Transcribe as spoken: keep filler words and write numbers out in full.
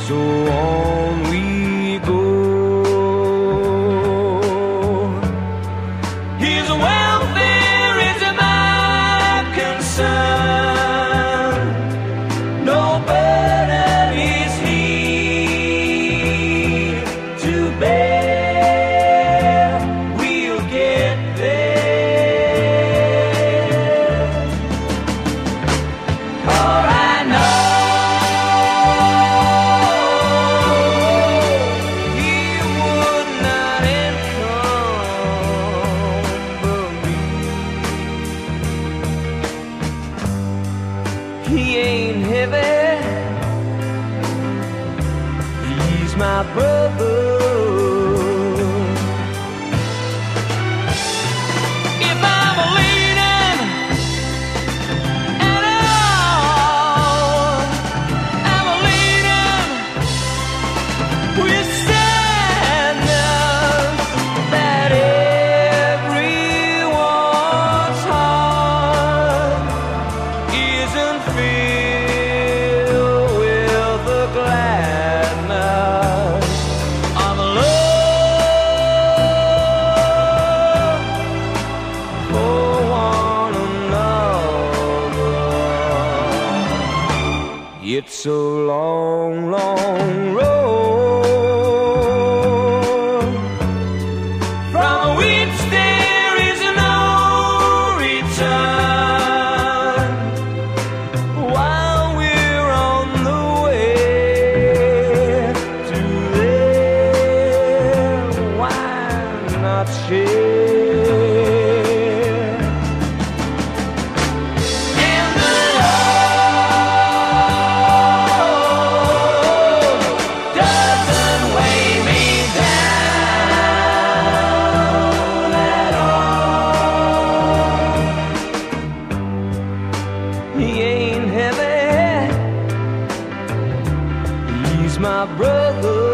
So on we go. His welfare is my concern. No burden is he to bear. We'll get there. For I know he would not encumber me. He ain't heavy, he's my brother. If I'm leaning at all, I'm leaning with sadness that everyone's heart isn't filled with the gladness of love for one another. It's a long, long road from which there is no return. While we're on the way to there, why not share? And the love doesn't weigh me down at all. He ain't heavy, he's my brother.